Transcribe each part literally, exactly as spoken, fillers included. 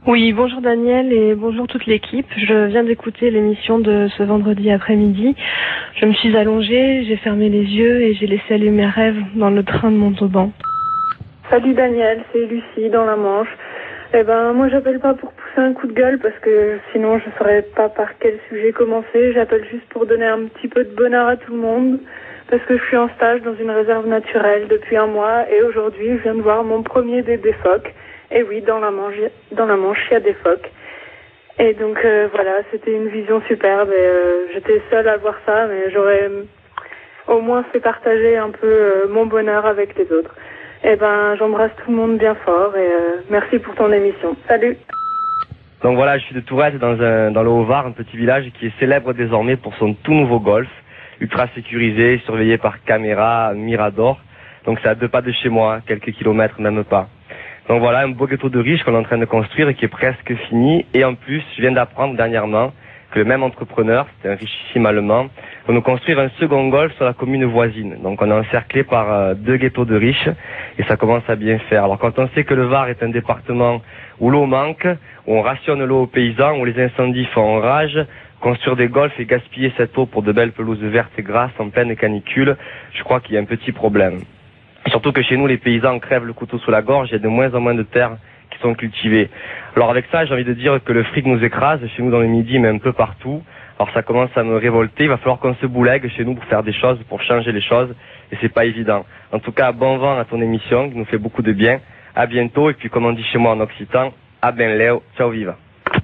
Oui, bonjour Daniel et bonjour toute l'équipe. Je viens d'écouter l'émission de ce vendredi après-midi. Je me suis allongée, j'ai fermé les yeux et j'ai laissé aller mes rêves dans le train de Montauban. Salut Daniel, c'est Lucie dans la Manche. Eh ben, moi j'appelle pas pour pousser un coup de gueule parce que sinon je saurais pas par quel sujet commencer. J'appelle juste pour donner un petit peu de bonheur à tout le monde parce que je suis en stage dans une réserve naturelle depuis un mois et aujourd'hui je viens de voir mon premier bébé phoque. Et oui, dans la Manche, dans la Manche, il y a des phoques. Et donc euh, voilà, c'était une vision superbe et euh, j'étais seule à voir ça, mais j'aurais euh, au moins fait partager un peu euh, mon bonheur avec les autres. Eh ben, j'embrasse tout le monde bien fort et euh, merci pour ton émission. Salut. Donc voilà, je suis de Tourette dans, un, dans le Haut-Var, un petit village qui est célèbre désormais pour son tout nouveau golf, ultra sécurisé, surveillé par caméra, Mirador. Donc c'est à deux pas de chez moi, quelques kilomètres, même pas. Donc voilà, un beau ghetto de riches qu'on est en train de construire et qui est presque fini. Et en plus, je viens d'apprendre dernièrement que le même entrepreneur, c'est un richissime allemand, va nous construire un second golf sur la commune voisine. Donc on est encerclé par euh, deux ghettos de riches et ça commence à bien faire. Alors quand on sait que le Var est un département où l'eau manque, où on rationne l'eau aux paysans, où les incendies font rage, construire des golfs et gaspiller cette eau pour de belles pelouses vertes et grasses en pleine canicule, je crois qu'il y a un petit problème. Surtout que chez nous, les paysans crèvent le couteau sous la gorge, il y a de moins en moins de terres qui sont cultivées. Alors avec ça, j'ai envie de dire que le fric nous écrase, chez nous dans le Midi, mais un peu partout. Alors ça commence à me révolter, il va falloir qu'on se boulègue chez nous pour faire des choses, pour changer les choses, et c'est pas évident. En tout cas, bon vent à ton émission, qui nous fait beaucoup de bien. À bientôt, et puis comme on dit chez moi en occitan, à ben Léo, ciao viva.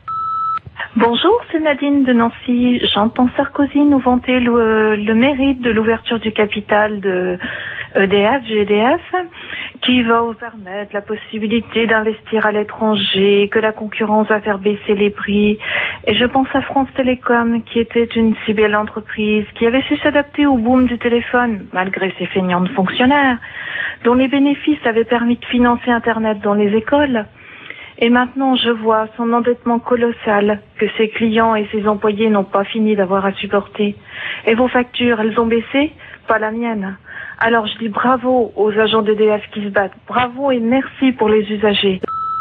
Bonjour, c'est Nadine de Nancy. J'entends Sarkozy nous vanter le, le mérite de l'ouverture du capital de E D F, G D F, qui va vous permettre la possibilité d'investir à l'étranger, que la concurrence va faire baisser les prix. Et je pense à France Télécom, qui était une si belle entreprise, qui avait su s'adapter au boom du téléphone, malgré ses feignants de fonctionnaires, dont les bénéfices avaient permis de financer Internet dans les écoles. Et maintenant, je vois son endettement colossal que ses clients et ses employés n'ont pas fini d'avoir à supporter. Et vos factures, elles ont baissé? Pas la mienne. Alors je dis bravo aux agents d'E D F qui se battent. Bravo et merci pour les usagers.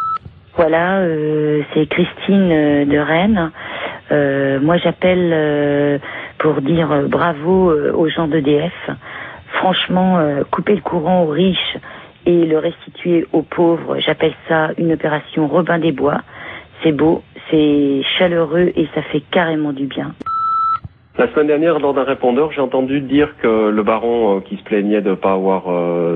Voilà, euh, c'est Christine euh, de Rennes. Euh, moi, j'appelle euh, pour dire euh, bravo euh, aux gens d'E D F. Franchement, euh, couper le courant aux riches et le restituer aux pauvres, j'appelle ça une opération Robin des Bois. C'est beau, c'est chaleureux et ça fait carrément du bien. La semaine dernière, lors d'un répondeur, j'ai entendu dire que le baron euh, qui se plaignait de pas avoir euh,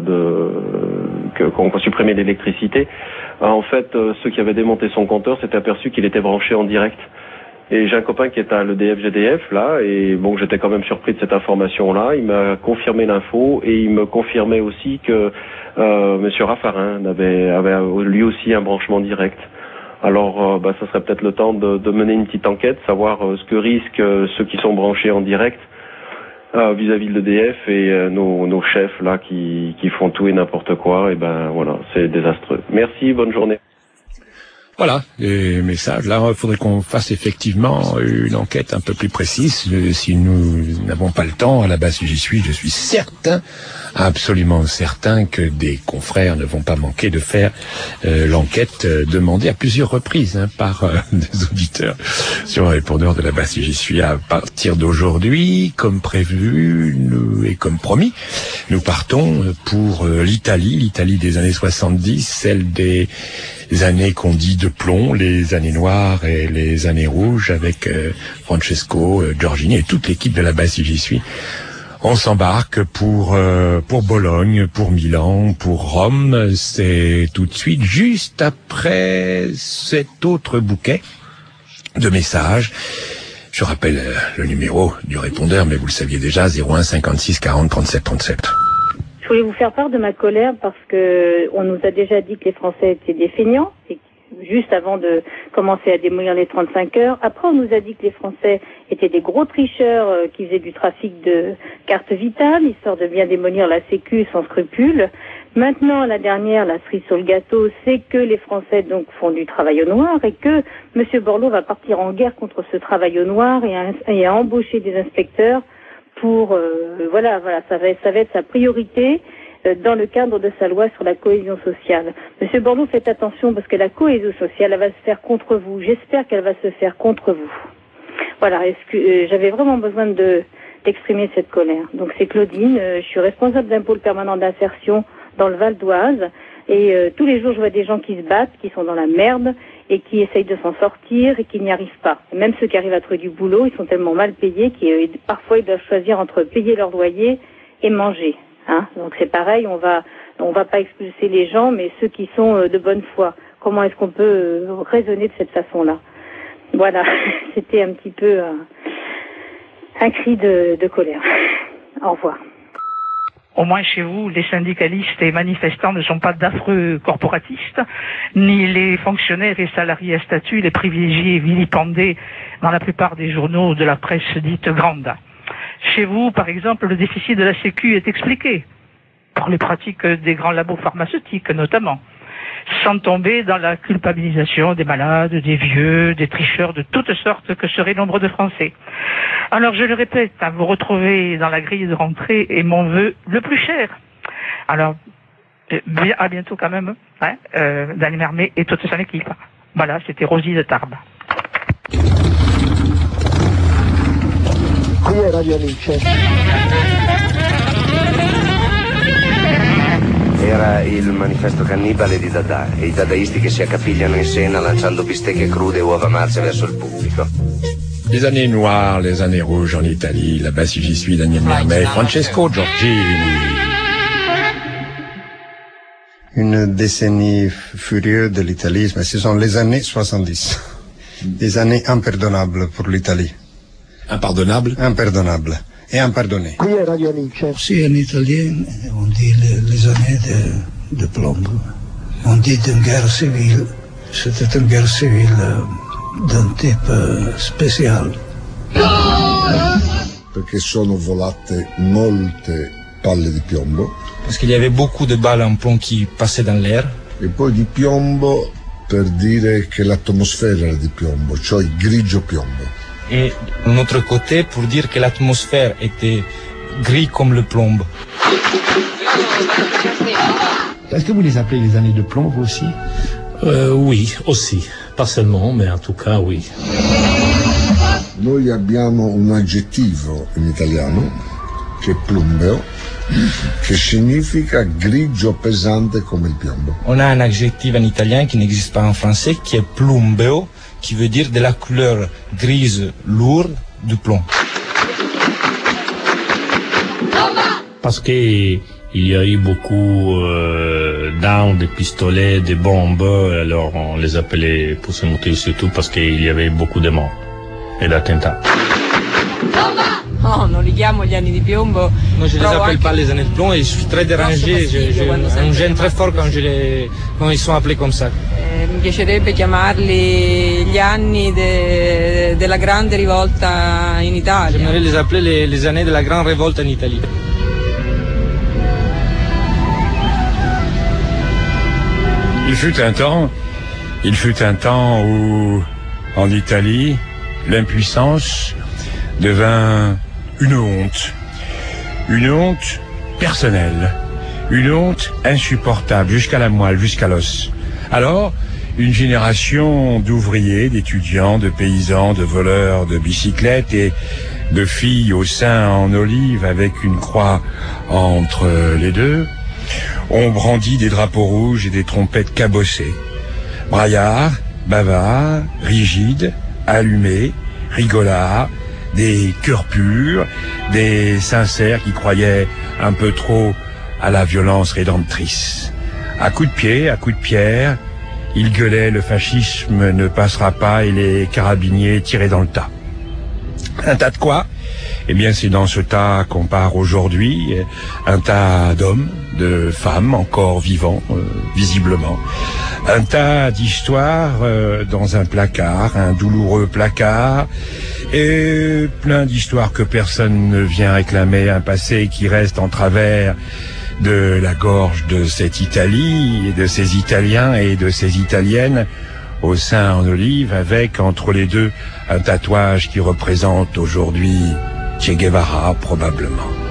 de que, qu'on va supprimer l'électricité, euh, en fait, euh, ceux qui avaient démonté son compteur s'étaient aperçus qu'il était branché en direct. Et j'ai un copain qui est à l'E D F G D F là, et bon, j'étais quand même surpris de cette information-là. Il m'a confirmé l'info et il me confirmait aussi que euh, Monsieur Raffarin avait, avait lui aussi un branchement direct. Alors, euh, bah, ça serait peut-être le temps de, de mener une petite enquête, savoir euh, ce que risquent euh, ceux qui sont branchés en direct euh, vis-à-vis de l'E D F et euh, nos, nos chefs là qui, qui font tout et n'importe quoi. Et ben voilà, c'est désastreux. Merci, bonne journée. Voilà, les messages. Là, il faudrait qu'on fasse effectivement une enquête un peu plus précise. Si nous n'avons pas le temps, à la base, si j'y suis, je suis certain, absolument certain que des confrères ne vont pas manquer de faire euh, l'enquête euh, demandée à plusieurs reprises hein, par euh, des auditeurs sur un répondeur de la base, si j'y suis. À partir d'aujourd'hui, comme prévu nous, et comme promis, nous partons pour euh, l'Italie, l'Italie des années soixante-dix, celle des les années qu'on dit de plomb, les années noires et les années rouges avec euh, Francesco, euh, Giorgini et toute l'équipe de la base si j'y suis. On s'embarque pour euh, pour Bologne, pour Milan, pour Rome. C'est tout de suite juste après cet autre bouquet de messages. Je rappelle euh, le numéro du répondeur, mais vous le saviez déjà, zéro un cinquante-six quarante trente-sept trente-sept. Je voulais vous faire part de ma colère parce que on nous a déjà dit que les Français étaient des feignants, et juste avant de commencer à démolir les trente-cinq heures. Après, on nous a dit que les Français étaient des gros tricheurs euh, qui faisaient du trafic de cartes vitales, histoire de bien démolir la Sécu sans scrupule. Maintenant, la dernière, la cerise sur le gâteau, c'est que les Français donc font du travail au noir et que M. Borloo va partir en guerre contre ce travail au noir et à, et à embaucher des inspecteurs pour euh, voilà voilà ça va ça va être sa priorité. euh, dans le cadre de sa loi sur la cohésion sociale. Monsieur Borloo, faites attention parce que la cohésion sociale, elle va se faire contre vous. J'espère qu'elle va se faire contre vous. Voilà, est-ce que euh, j'avais vraiment besoin de d'exprimer cette colère. Donc c'est Claudine, euh, je suis responsable d'un pôle permanent d'insertion dans le Val d'Oise et euh, tous les jours je vois des gens qui se battent, qui sont dans la merde et qui essayent de s'en sortir et qui n'y arrivent pas. Et même ceux qui arrivent à trouver du boulot, ils sont tellement mal payés qu'ils euh, parfois ils doivent choisir entre payer leur loyer et manger. Hein. Donc c'est pareil, on va on va pas expulser les gens, mais ceux qui sont euh, de bonne foi. Comment est-ce qu'on peut euh, raisonner de cette façon-là? Voilà, c'était un petit peu euh, un cri de, de colère. Au revoir. Au moins chez vous, les syndicalistes et manifestants ne sont pas d'affreux corporatistes, ni les fonctionnaires et salariés à statut, les privilégiés et vilipendés dans la plupart des journaux de la presse dite grande. Chez vous, par exemple, le déficit de la Sécu est expliqué, par les pratiques des grands labos pharmaceutiques notamment, sans tomber dans la culpabilisation des malades, des vieux, des tricheurs de toutes sortes que serait nombre de Français. Alors je le répète, à vous retrouver dans la grille de rentrée est mon vœu le plus cher. Alors, à bientôt quand même, hein, euh, Daniel Mermet et toute son équipe. Voilà, c'était Rosie de Tarbes. Qui è Radio Alice? Era il manifesto cannibale di Dada e i dadaisti che si accapigliano in scena lanciando bistecche crude e uova marce verso il pubblico. Les années noires, les années rouges en Italie, là-bas si j'y suis, Daniel Mermet, Francesco Giorgini. Une décennie furieuse de l'Italie, mais ce sont les années soixante-dix. Des années impardonnables pour l'Italie. Impardonnable? Impardonnable. Et impardonné. Qui è Radio Alice? Si en italien, on dit les, les années de, de plomb. On dit d'une guerre civile. C'était une guerre civile euh, d'un type euh, spécial. Perché sono volate molte palle di piombo. Parce qu'il y avait beaucoup de balles en plomb qui passaient dans l'air. E poi di piombo per dire che l'atmosfera era di piombo, cioè grigio piombo. Et d'un autre côté pour dire que l'atmosphère était gris comme le plomb. Est-ce que vous les appelez les années de plomb vous aussi? euh, Oui, aussi. Pas seulement, mais en tout cas oui. Noi abbiamo un aggettivo in italiano che è plumbeo, che significa grigio pesante come il piombo. On a un adjectif en italien qui n'existe pas en français qui est plumbeo, qui veut dire de la couleur grise lourde du plomb. Parce qu'il y a eu beaucoup euh, d'armes, de pistolets, de bombes, alors on les appelait pour ce motif surtout parce qu'il y avait beaucoup de morts et d'attentats. No, non li chiamo gli anni di piombo. Non, je les appelle pas les années de plomb et je suis très dérangé, j'ai un gêne très fort quand, je les, quand ils sont appelés comme ça. Eh, mi piacerebbe chiamarli gli anni de, della grande rivolta in Italia. J'aimerais les appeler les, les années de la grande révolte en Italie. Il fut un temps, il fut un temps où, en Italie, l'impuissance devint une honte. Une honte personnelle. Une honte insupportable, jusqu'à la moelle, jusqu'à l'os. Alors, une génération d'ouvriers, d'étudiants, de paysans, de voleurs de bicyclettes et de filles au sein en olive avec une croix entre les deux, ont brandi des drapeaux rouges et des trompettes cabossées. Braillards, bavards, rigides, allumés, rigolards, des cœurs purs, des sincères qui croyaient un peu trop à la violence rédemptrice. À coups de pied, à coups de pierre, ils gueulaient « le fascisme ne passera pas » et les carabiniers tiraient dans le tas. Un tas de quoi? Eh bien, c'est dans ce tas qu'on part aujourd'hui, un tas d'hommes, de femmes encore vivants, euh, visiblement. Un tas d'histoires euh, dans un placard, un douloureux placard, et plein d'histoires que personne ne vient réclamer, un passé qui reste en travers de la gorge de cette Italie, et de ces Italiens et de ces Italiennes, au sein en olive, avec entre les deux un tatouage qui représente aujourd'hui Che Guevara, probablement.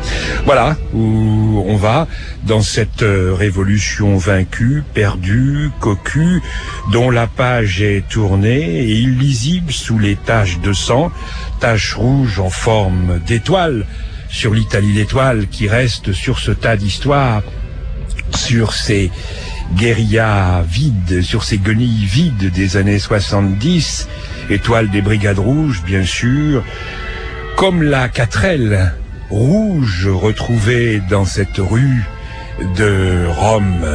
Voilà où on va dans cette euh, révolution vaincue, perdue, cocue, dont la page est tournée et illisible sous les taches de sang, taches rouges en forme d'étoile, sur l'Italie l'étoile qui reste sur ce tas d'histoire, sur ces guérillas vides, sur ces guenilles vides des années soixante-dix, étoile des brigades rouges bien sûr, comme la quatrelle rouge retrouvée dans cette rue de Rome.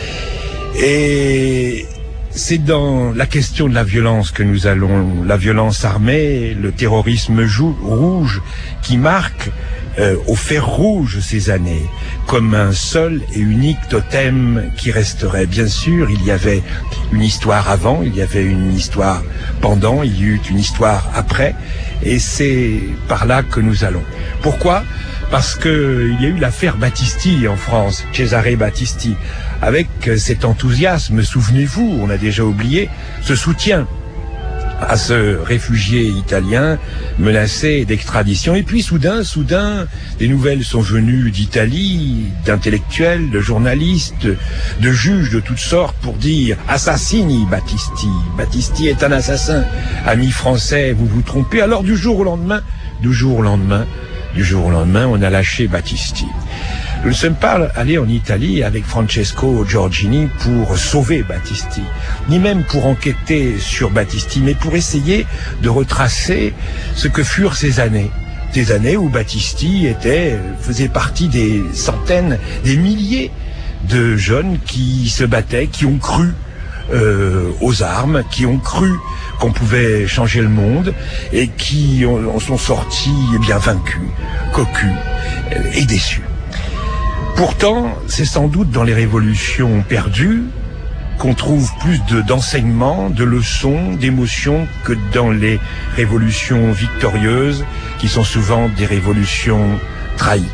Et c'est dans la question de la violence que nous allons, la violence armée, le terrorisme rouge qui marque euh, au fer rouge ces années, comme un seul et unique totem qui resterait. Bien sûr, il y avait une histoire avant, il y avait une histoire pendant, il y eut une histoire après, et c'est par là que nous allons. Pourquoi ? Parce que il y a eu l'affaire Battisti en France, Cesare Battisti, avec cet enthousiasme, souvenez-vous, on a déjà oublié, ce soutien à ce réfugié italien menacé d'extradition. Et puis soudain, soudain, des nouvelles sont venues d'Italie, d'intellectuels, de journalistes, de juges de toutes sortes pour dire « Assassini Battisti, Battisti est un assassin, amis français, vous vous trompez ». Alors du jour au lendemain, du jour au lendemain, du jour au lendemain, on a lâché Battisti. Nous ne sommes pas allés en Italie avec Francesco Giorgini pour sauver Battisti, ni même pour enquêter sur Battisti, mais pour essayer de retracer ce que furent ces années. Ces années où Battisti était, faisait partie des centaines, des milliers de jeunes qui se battaient, qui ont cru euh, aux armes, qui ont cru qu'on pouvait changer le monde et qui en sont sortis eh bien vaincus, cocus et déçus. Pourtant, c'est sans doute dans les révolutions perdues qu'on trouve plus de, d'enseignements, de leçons, d'émotions que dans les révolutions victorieuses, qui sont souvent des révolutions trahies.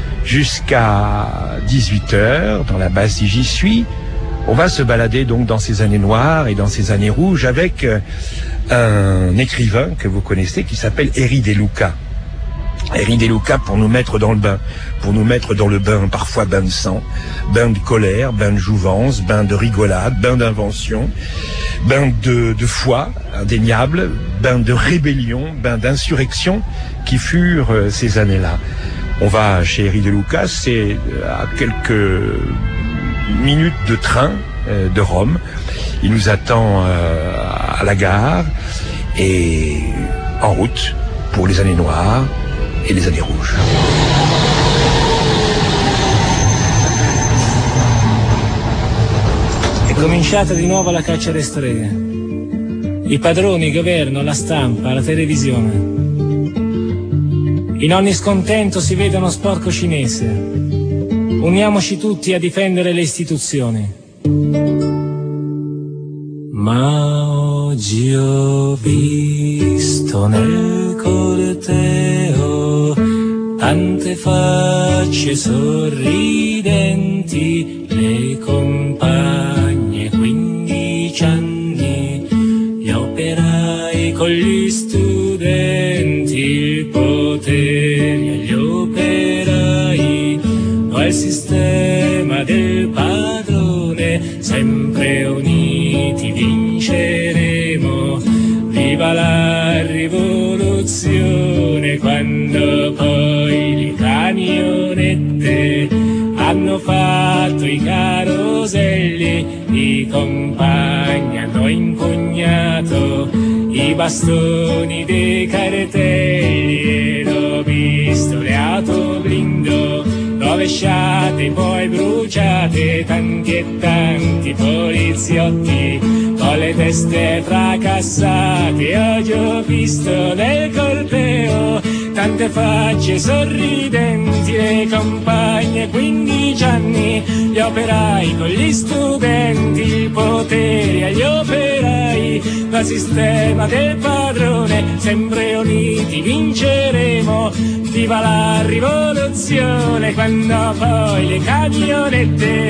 Jusqu'à dix-huit heures, dans la base si j'y suis, on va se balader donc dans ces années noires et dans ces années rouges avec un écrivain que vous connaissez qui s'appelle Eri De Luca. Eri De Luca pour nous mettre dans le bain, pour nous mettre dans le bain, parfois bain de sang, bain de colère, bain de jouvence, bain de rigolade, bain d'invention, bain de, de foi indéniable, bain de rébellion, bain d'insurrection qui furent euh, ces années-là. On va chez Eri De Luca, c'est à quelques minutes de train euh, de Rome. Il nous attend euh, à la gare et en route pour les années noires et les années rouges. È cominciata di nuovo la caccia alle streghe. I padroni, il governo, la stampa, la televisione. In ogni scontento si vede uno sporco cinese. Uniamoci tutti a difendere le istituzioni. Ma oggi ho visto nel corteo tante facce sorridenti, le compagne quindici anni, gli operai con gli studenti, il potere agli operai, al sistema del padrone, sempre uniti vinceremo, viva la rivoluzione, quando poi le camionette hanno fatto i caroselli, i compagni hanno impugnato i bastoni dei cartelli, e l'ho visto le auto blindo rovesciate, poi bruciate, tanti e tanti poliziotti con le teste fracassate. Oggi ho visto nel corteo tante facce sorridenti, le compagne quindici anni, gli operai con gli studenti, il potere agli operai, dal sistema del padrone, sempre uniti vinceremo, viva la rivoluzione, quando poi le camionette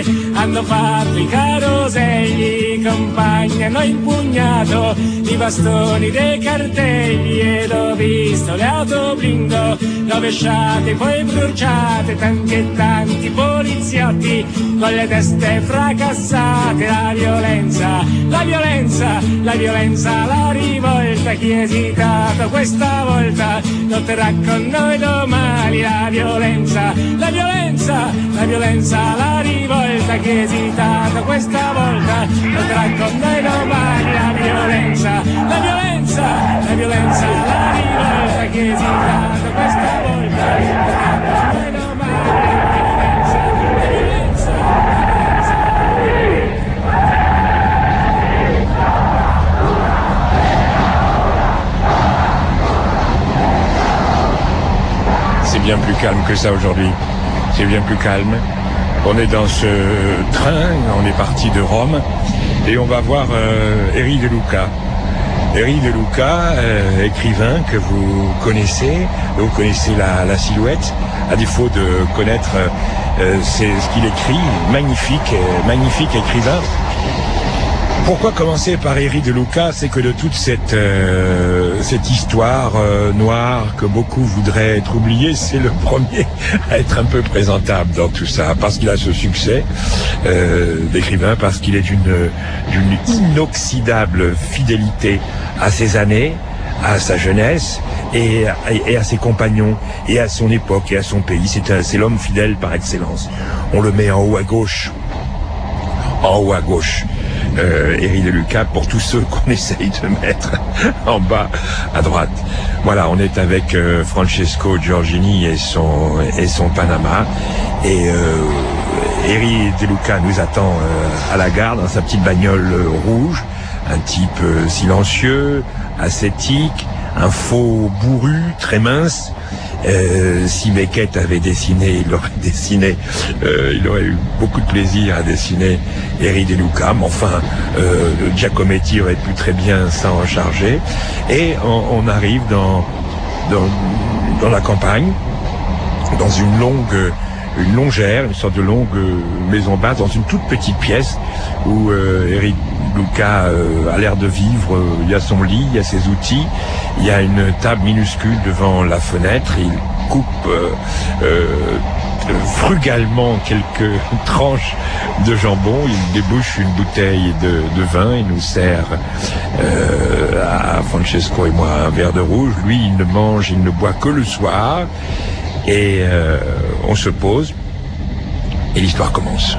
hanno fatto i caroselli, compagni hanno impugnato i bastoni dei cartelli ed ho visto le auto blingo rovesciate poi bruciate, tanti e tanti poliziotti con le teste fracassate. La violenza, la violenza, la violenza, la rivolta, chi è esitato questa volta lotterà con noi domani. La violenza, la violenza, la violenza, la rivolta, chi è esitato questa volta lotterà con noi domani. La violenza, la violenza, la violenza, la rivolta, chi è esitato questa volta lotterà con noi domani. La violenza, la C'est bien plus calme que ça aujourd'hui. C'est bien plus calme. On est dans ce train, on est parti de Rome et on va voir euh, Eri De Luca. Eri De Luca, euh, écrivain que vous connaissez, vous connaissez la, la silhouette, à défaut de connaître euh, c'est ce qu'il écrit, magnifique, euh, magnifique écrivain. Pourquoi commencer par Eri De Luca? C'est que de toute cette euh, cette histoire euh, noire que beaucoup voudraient être oubliée, c'est le premier à être un peu présentable dans tout ça, parce qu'il a ce succès euh, d'écrivain, parce qu'il est d'une d'une inoxydable fidélité à ses années, à sa jeunesse et, et à ses compagnons et à son époque et à son pays. C'est un, c'est l'homme fidèle par excellence. On le met en haut à gauche, en haut à gauche. Euh, Eri De Luca pour tous ceux qu'on essaye de mettre en bas à droite. Voilà, on est avec euh, Francesco Giorgini et son et son Panama et euh, Eri De Luca nous attend euh, à la gare dans sa petite bagnole euh, rouge, un type euh, silencieux, ascétique, un faux bourru très mince. Euh, si Beckett avait dessiné, il aurait dessiné, euh, il aurait eu beaucoup de plaisir à dessiner Eri De Luca, mais enfin, euh, Giacometti aurait pu très bien s'en charger. Et on, on arrive dans, dans, dans la campagne, dans une longue, une longère, une sorte de longue maison basse, dans une toute petite pièce où euh, Eri De Luca euh, a l'air de vivre. Il y a son lit, il y a ses outils, il y a une table minuscule devant la fenêtre. Il coupe euh, euh, frugalement quelques tranches de jambon. Il débouche une bouteille de, de vin. Il nous sert euh, à Francesco et moi un verre de rouge. Lui, il ne mange, il ne boit que le soir. Et euh, on se pose et l'histoire commence.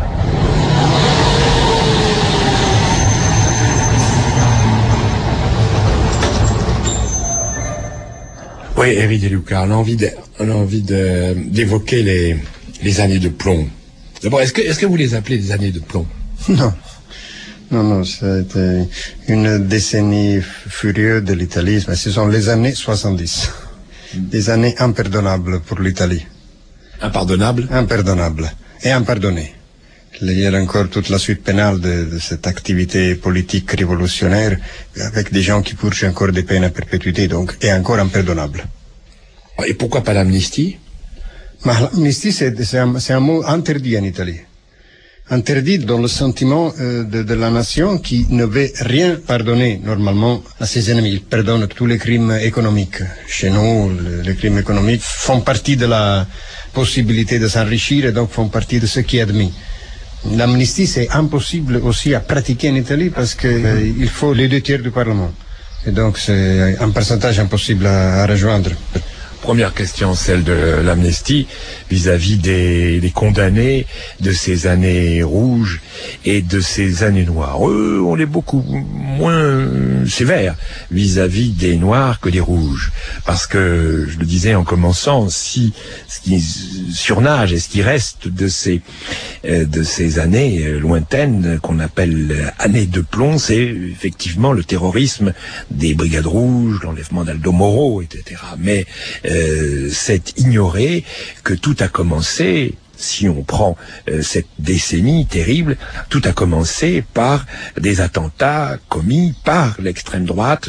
Oui, Eri De Luca, on a envie de, on a envie de, d'évoquer les, les années de plomb. D'abord, est-ce que, est-ce que vous les appelez des années de plomb? Non. Non, non, c'était une décennie furieuse de l'Italie, mais ce sont les années soixante-dix. Des années impardonnables pour l'Italie. Impardonnables? Impardonnables. Et impardonnées. Il y a encore toute la suite pénale de, de cette activité politique révolutionnaire avec des gens qui purgent encore des peines à perpétuité, donc, et encore impardonnable. Et pourquoi pas l'amnistie? L'amnistie, c'est, c'est, un, c'est un mot interdit en Italie. Interdit dans le sentiment euh, de, de la nation qui ne veut rien pardonner normalement à ses ennemis. Il pardonne tous les crimes économiques. Chez nous, le, les crimes économiques font partie de la possibilité de s'enrichir et donc font partie de ce qui est admis. L'amnistie, c'est impossible aussi à pratiquer en Italie parce que euh, il faut les deux tiers du Parlement. Et donc c'est un pourcentage impossible à, à rejoindre. Première question, celle de l'amnistie vis-à-vis des, des condamnés de ces années rouges et de ces années noires. Eux, on est beaucoup moins sévères vis-à-vis des noirs que des rouges. Parce que, je le disais en commençant, si ce qui surnage et ce qui reste de ces, euh, de ces années lointaines qu'on appelle années de plomb, c'est effectivement le terrorisme des brigades rouges, l'enlèvement d'Aldo Moro, et cetera. Mais Euh, c'est ignorer que tout a commencé, si on prend euh, cette décennie terrible, tout a commencé par des attentats commis par l'extrême droite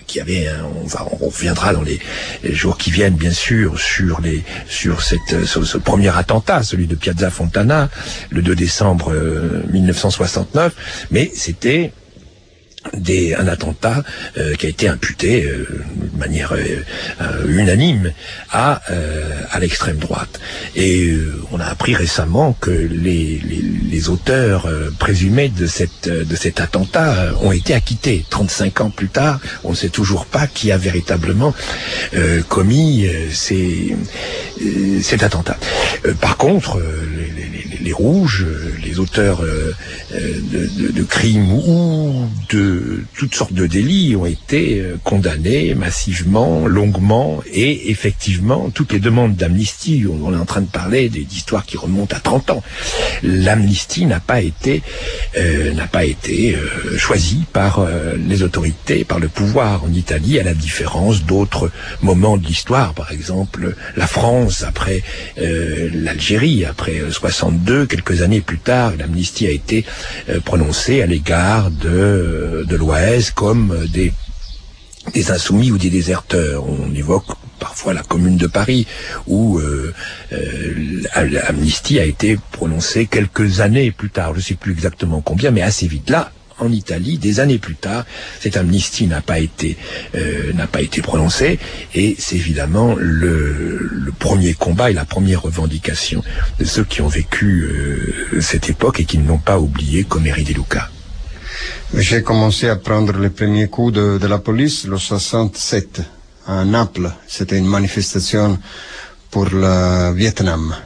qui avait, un, on va, on reviendra dans les, les jours qui viennent, bien sûr, sur les, sur cette, sur ce premier attentat, celui de Piazza Fontana, le deux décembre euh, mille neuf cent soixante-neuf, mais c'était Des, un attentat euh, qui a été imputé euh, de manière euh, euh, unanime à, euh, à l'extrême droite. Et euh, on a appris récemment que les, les, les auteurs euh, présumés de, cette, de cet attentat euh, ont été acquittés. trente-cinq ans plus tard, on ne sait toujours pas qui a véritablement euh, commis euh, ces, euh, cet attentat. Euh, par contre, euh, les, les, les rouges, les auteurs euh, de, de, de crimes ou de toutes sortes de délits ont été condamnés massivement, longuement, et effectivement, toutes les demandes d'amnistie, on est en train de parler d'histoires qui remontent à trente ans, l'amnistie n'a pas été euh, n'a pas été euh, choisie par euh, les autorités, par le pouvoir en Italie, à la différence d'autres moments de l'histoire, par exemple la France après euh, l'Algérie, après euh, soixante-deux, quelques années plus tard, l'amnistie a été euh, prononcée à l'égard de de l'Oise comme des, des insoumis ou des déserteurs. On évoque parfois la Commune de Paris, où euh, euh, l'amnistie a été prononcée quelques années plus tard, je ne sais plus exactement combien, mais assez vite. Là, en Italie, des années plus tard, cette amnistie n'a pas été euh, n'a pas été prononcée, et c'est évidemment le, le premier combat et la première revendication de ceux qui ont vécu euh, cette époque et qui ne l'ont pas oublié, comme Eri De Luca. J'ai commencé à prendre les premiers coups de, de la police le soixante-sept à Naples. C'était une manifestation pour le Vietnam.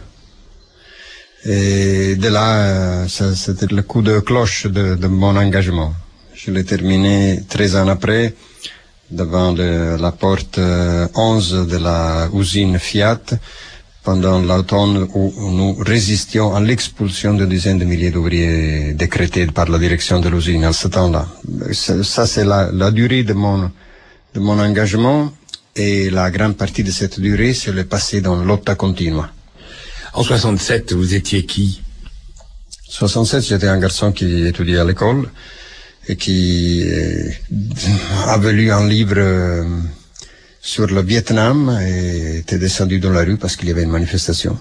Et de là, ça, c'était le coup de cloche de, de mon engagement. Je l'ai terminé treize ans après, devant le, la porte onze de la usine Fiat, pendant l'automne où nous résistions à l'expulsion de dizaines de milliers d'ouvriers décrétés par la direction de l'usine à ce temps-là. Ça, c'est la, la durée de mon, de mon engagement, et la grande partie de cette durée, c'est le passé dans lotta continua. En soixante-sept, vous étiez qui? soixante-sept, j'étais un garçon qui étudiait à l'école et qui euh, avait lu un livre euh, sur le Vietnam et était descendu dans la rue parce qu'il y avait une manifestation.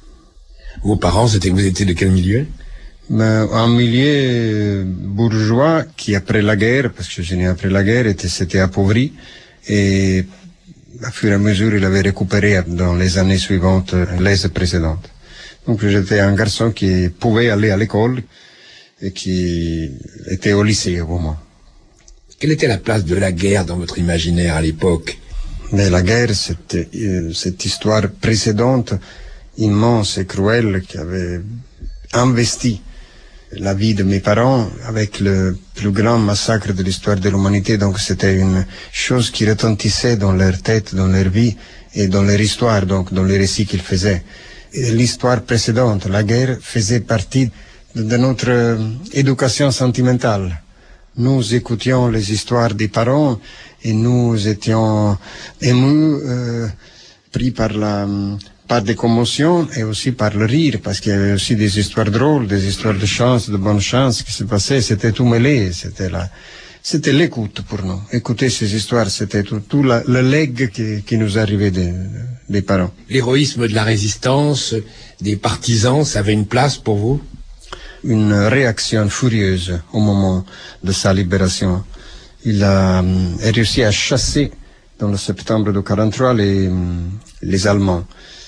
Vos parents, c'était, vous étiez de quel milieu? Ben, un milieu bourgeois qui, après la guerre, parce que je suis né après la guerre, était, s'était appauvri, et à fur et à mesure, il avait récupéré dans les années suivantes les précédentes. Donc j'étais un garçon qui pouvait aller à l'école et qui était au lycée au moment. Quelle était la place de la guerre dans votre imaginaire à l'époque? Mais la guerre, c'était euh, cette histoire précédente, immense et cruelle, qui avait investi la vie de mes parents avec le plus grand massacre de l'histoire de l'humanité. Donc c'était une chose qui retentissait dans leur tête, dans leur vie et dans leur histoire, donc dans les récits qu'ils faisaient. Et l'histoire précédente, la guerre, faisait partie de, de notre euh, éducation sentimentale. Nous écoutions les histoires des parents et nous étions émus, euh, pris par la par des commotions et aussi par le rire, parce qu'il y avait aussi des histoires drôles, des histoires de chance, de bonne chance qui se passaient. C'était tout mêlé, c'était là. C'était l'écoute pour nous. Écouter ces histoires, c'était tout, tout la, le legs qui, qui nous arrivait des, des parents. L'héroïsme de la résistance, des partisans, ça avait une place pour vous? Une réaction furieuse au moment de sa libération. Il a, a réussi à chasser, dans le septembre de quarante-trois, les, les Allemands.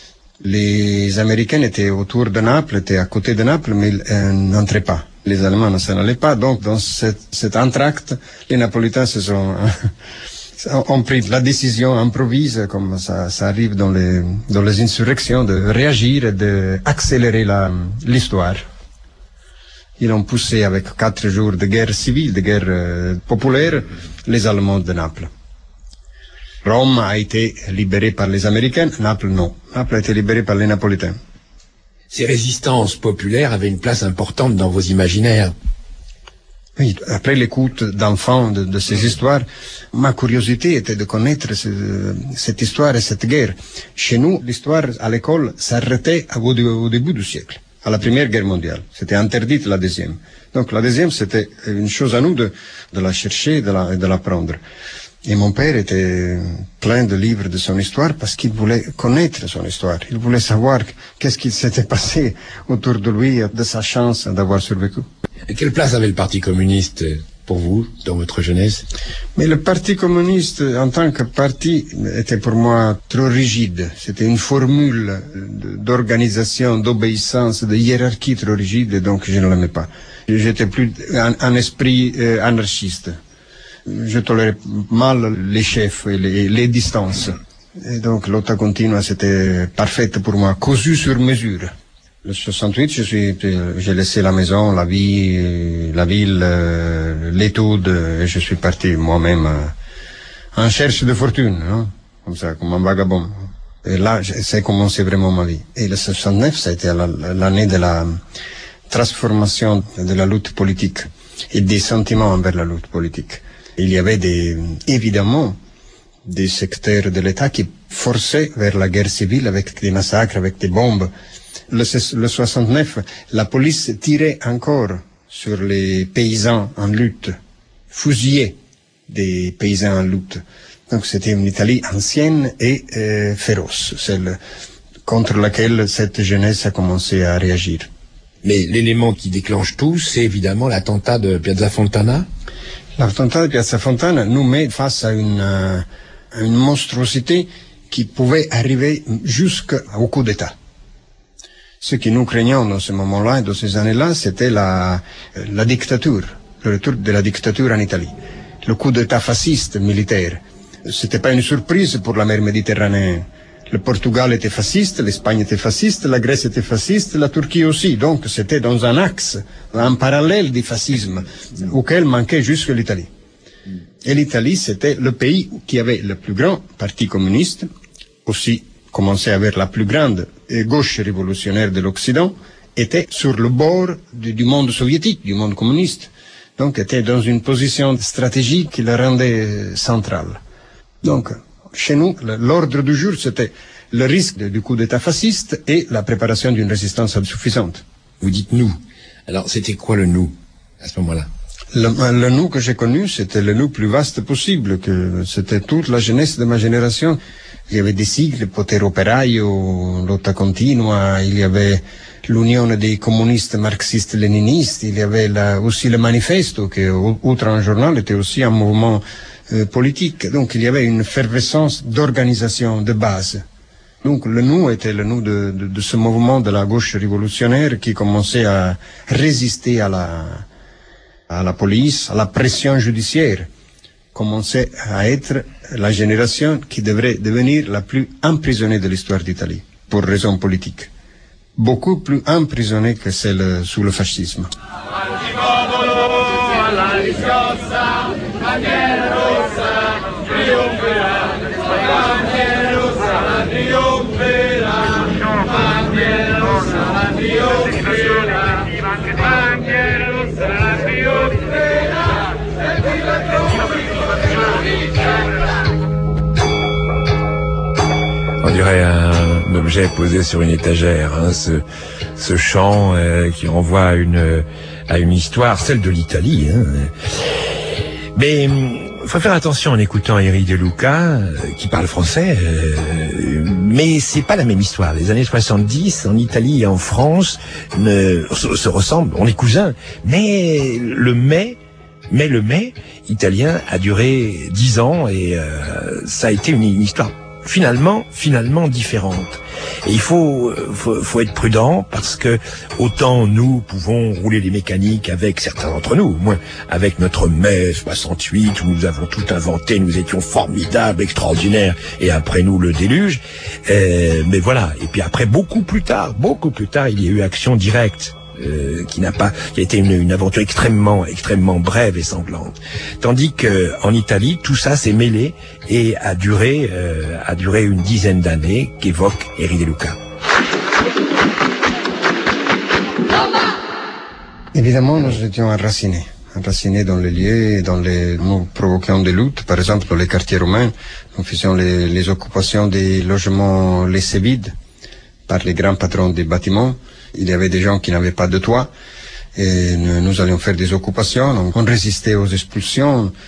Les Américains étaient autour de Naples, étaient à côté de Naples, mais ils euh, n'entraient pas. Les Allemands ne s'en allaient pas. Donc, dans cette, cet entracte, les Napolitains se sont, ont pris la décision improvise, comme ça, ça arrive dans les, dans les insurrections, de réagir et d'accélérer la, l'histoire. Ils ont poussé avec quatre jours de guerre civile, de guerre euh, populaire, les Allemands de Naples. Rome a été libérée par les Américains, Naples non. Naples a été libérée par les Napolitains. Ces résistances populaires avaient une place importante dans vos imaginaires. Oui, après l'écoute d'enfants de, de ces histoires, ma curiosité était de connaître ce, cette histoire et cette guerre. Chez nous, l'histoire à l'école s'arrêtait au, au début du siècle, à la Première Guerre mondiale. C'était interdit la deuxième. Donc la deuxième, c'était une chose à nous de, de la chercher et de la, de l'apprendre. Et mon père était plein de livres de son histoire parce qu'il voulait connaître son histoire. Il voulait savoir qu'est-ce qui s'était passé autour de lui, de sa chance d'avoir survécu. Et quelle place avait le Parti communiste pour vous, dans votre jeunesse? Mais le Parti communiste, en tant que parti, était pour moi trop rigide. C'était une formule d'organisation, d'obéissance, de hiérarchie trop rigide, et donc je ne l'aimais pas. J'étais plus un, un esprit euh, anarchiste. Je tolérais mal les chefs et les, les distances. Et donc l'Otta Continua, c'était parfaite pour moi, cousu sur mesure. Le soixante-huit, je suis, j'ai laissé la maison, la vie, la ville, euh, l'étude, et je suis parti moi-même euh, en cherche de fortune, hein, comme ça, comme un vagabond. Et là, c'est commencé vraiment ma vie. Et le soixante-neuf, ça a été l'année de la transformation de la lutte politique et des sentiments envers la lutte politique. Il y avait des, évidemment, des secteurs de l'État qui forçaient vers la guerre civile avec des massacres, avec des bombes. Le, le soixante-neuf, la police tirait encore sur les paysans en lutte, fusillait des paysans en lutte. Donc c'était une Italie ancienne et euh, féroce, celle contre laquelle cette jeunesse a commencé à réagir. Mais l'élément qui déclenche tout, c'est évidemment l'attentat de Piazza Fontana. L'attentat de Piazza Fontana nous met face à une, euh, une monstruosité qui pouvait arriver jusqu'au coup d'État. Ce que nous craignions dans ce moment-là et dans ces années-là, c'était la, la dictature, le retour de la dictature en Italie. Le coup d'État fasciste militaire. C'était pas une surprise pour la mer Méditerranée. Le Portugal était fasciste, l'Espagne était fasciste, la Grèce était fasciste, la Turquie aussi. Donc c'était dans un axe, un parallèle du fascisme, auquel manquait juste l'Italie. Et l'Italie, c'était le pays qui avait le plus grand parti communiste, aussi commençait à avoir la plus grande gauche révolutionnaire de l'Occident, était sur le bord du, du monde soviétique, du monde communiste. Donc était dans une position stratégique qui le rendait centrale. Donc, chez nous, l'ordre du jour, c'était le risque du coup d'État fasciste et la préparation d'une résistance suffisante. Vous dites nous. Alors, c'était quoi le nous, à ce moment-là? Le, le nous que j'ai connu, c'était le nous plus vaste possible, que c'était toute la jeunesse de ma génération. Il y avait des sigles, Potere Operaio, Lotta Continua, il y avait l'Union des communistes marxistes-léninistes, il y avait la, aussi le Manifesto, qui, outre un journal, était aussi un mouvement euh, politique. Donc il y avait une effervescence d'organisation de base. Donc le nous était le nous de, de, de ce mouvement de la gauche révolutionnaire qui commençait à résister à la, à la police, à la pression judiciaire. Commençait à être la génération qui devrait devenir la plus emprisonnée de l'histoire d'Italie, pour raisons politiques. Beaucoup plus emprisonnée que celle sous le fascisme. On dirait un objet posé sur une étagère, hein, ce, ce chant euh, qui renvoie à une, à une histoire, celle de l'Italie. Hein. Mais il faut faire attention en écoutant Eri De Luca, euh, qui parle français, euh, mais c'est pas la même histoire. Les années soixante-dix, en Italie et en France, ne, se, se ressemblent, on est cousins, mais le mai, mais le mai italien a duré dix ans et euh, ça a été une, une histoire finalement, finalement différente. Et il faut, faut, faut être prudent parce que autant nous pouvons rouler les mécaniques avec certains d'entre nous, au moins avec notre mai soixante-huit où nous avons tout inventé, nous étions formidables, extraordinaires, et après nous le déluge. Euh, mais voilà. Et puis après, beaucoup plus tard, beaucoup plus tard, il y a eu Action Directe. Euh, qui n'a pas, qui a été une, une aventure extrêmement, extrêmement brève et sanglante. Tandis que en Italie, tout ça s'est mêlé et a duré, euh, a duré une dizaine d'années, qu'évoque Eri De Luca. Évidemment, nous étions enracinés, enracinés dans les lieux, dans les, nous provoquions des luttes. Par exemple, dans les quartiers romains, nous faisions les, les occupations des logements laissés vides par les grands patrons des bâtiments. Il y avait des gens qui n'avaient pas de toit et nous allions faire des occupations. Donc on résistait aux expulsions.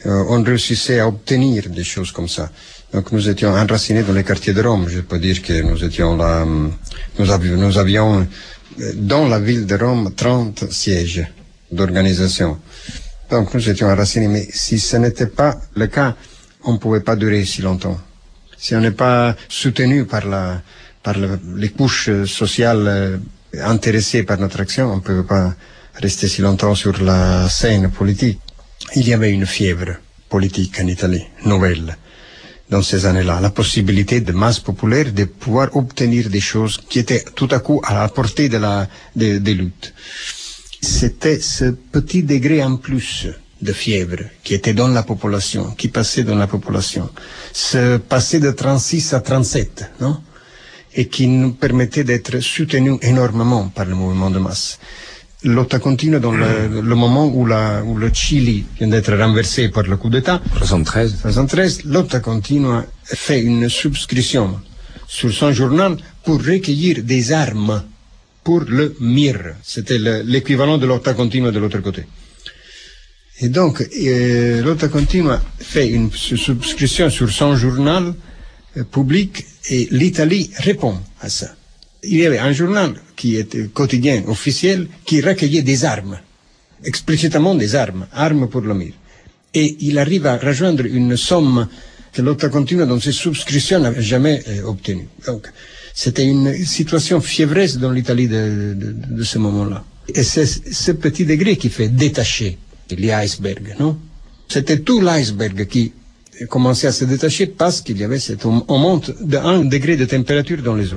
euh, on réussissait à obtenir des choses comme ça. Donc nous étions enracinés dans les quartiers de Rome. Je peux dire que nous étions là, nous avions, nous avions dans la ville de Rome trente sièges d'organisation. Donc nous étions enracinés, mais si ce n'était pas le cas, on ne pouvait pas durer si longtemps. Si on n'est pas soutenu par la, par le, les couches sociales euh, intéressées par notre action, on ne peut pas rester si longtemps sur la scène politique. Il y avait une fièvre politique en Italie, nouvelle, dans ces années-là. La possibilité de masse populaire de pouvoir obtenir des choses qui étaient tout à coup à la portée de la, des de luttes. C'était ce petit degré en plus de fièvre qui était dans la population, qui passait dans la population. Ce passé de trente-six à trente-sept, non? Et qui nous permettait d'être soutenus énormément par le mouvement de masse. Lotta continue dans le, le moment où, la, où le Chili vient d'être renversé par le coup d'État. soixante-treize. soixante-treize, Lotta continue fait une subscription sur son journal pour recueillir des armes pour le M I R. C'était le, l'équivalent de Lotta continue de l'autre côté. Et donc, euh, Lotta continue fait une subscription sur son journal euh, public et l'Italie répond à ça. Il y avait un journal qui était quotidien, officiel, qui recueillait des armes, explicitement des armes, armes pour le M I R. Et il arrive à rejoindre une somme que Lotta continue dans ses subscriptions n'avait jamais euh, obtenue. Donc, c'était une situation fiévreuse dans l'Italie de, de, de ce moment-là. Et c'est ce petit degré qui fait détacher l'iceberg, non? C'était tout l'iceberg qui commençait à se détacher parce qu'il y avait cette augmente de un degré de température dans les eaux.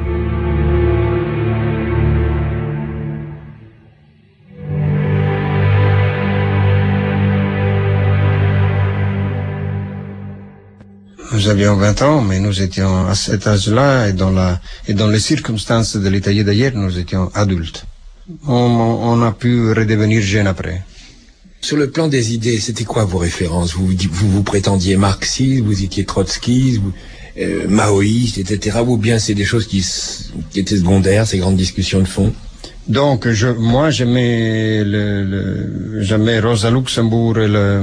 Nous avions vingt ans, mais nous étions à cet âge-là et dans la, et dans les circonstances de l'Italie d'ailleurs, nous étions adultes. On, on a pu redevenir jeunes après. Sur le plan des idées, c'était quoi vos références? Vous vous, vous prétendiez marxiste, vous étiez trotskiste, vous, euh, maoïste, et cetera. Ou bien c'est des choses qui, qui étaient secondaires, ces grandes discussions de fond? Donc, je, moi, j'aimais le, le, j'aimais Rosa Luxembourg et le,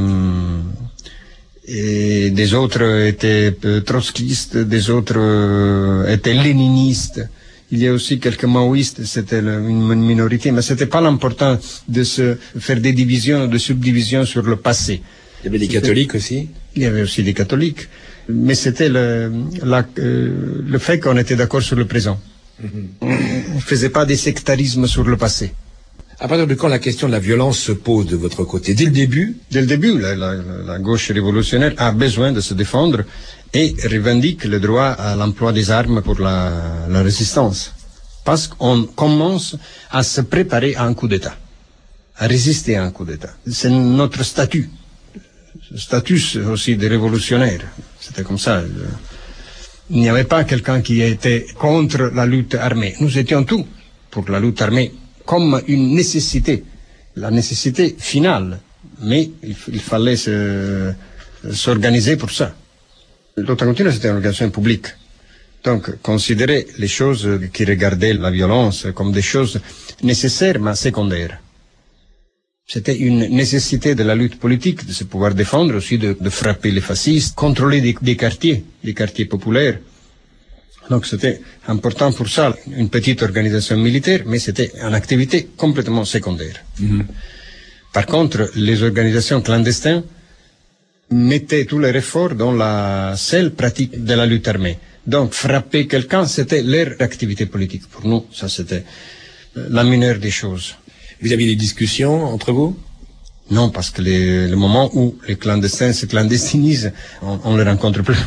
et des autres étaient trotskistes, des autres euh, étaient léninistes. Il y a aussi quelques maoïstes, c'était une minorité, mais c'était pas l'important de se faire des divisions, de subdivisions sur le passé. Il y avait des catholiques aussi? Il y avait aussi des catholiques, mais c'était le, la, euh, le fait qu'on était d'accord sur le présent. Mm-hmm. On ne faisait pas des sectarismes sur le passé. À partir de quand la question de la violence se pose de votre côté? Dès le début? Dès le début, la, la, la gauche révolutionnaire a besoin de se défendre et revendique le droit à l'emploi des armes pour la, la résistance. Parce qu'on commence à se préparer à un coup d'État, à résister à un coup d'État. C'est notre statut, statut aussi de révolutionnaire. C'était comme ça. Il n'y avait pas quelqu'un qui était contre la lutte armée. Nous étions tous pour la lutte armée comme une nécessité, la nécessité finale. Mais il, il fallait se, s'organiser pour ça. Lotta continue, c'était une organisation publique. Donc, considérer les choses qui regardaient la violence comme des choses nécessaires, mais secondaires. C'était une nécessité de la lutte politique, de se pouvoir défendre aussi, de, de frapper les fascistes, contrôler des, des quartiers, des quartiers populaires. Donc, c'était important pour ça, une petite organisation militaire, mais c'était une activité complètement secondaire. Mm-hmm. Par contre, les organisations clandestines mettaient tous leurs efforts dans la seule pratique de la lutte armée. Donc, frapper quelqu'un, c'était leur activité politique. Pour nous, ça, c'était la mineure des choses. Vous aviez des discussions entre vous? Non, parce que les, le moment où les clandestins se clandestinisent, on ne les rencontre plus.